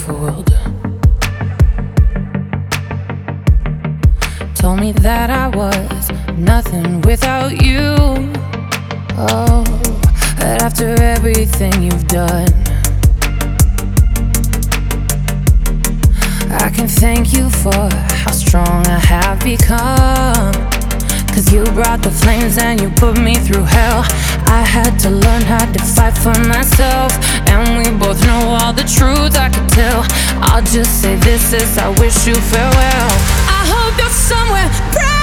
fooled. Told me that I was nothing without you. Oh, but after everything you've done, I can thank you for how strong I have become. 'Cause you brought the flames and you put me through hell. I had to learn how to fight for myself, and we both know all the truth I could tell. I'll just say this is I wish you farewell. I hope you're somewhere proud.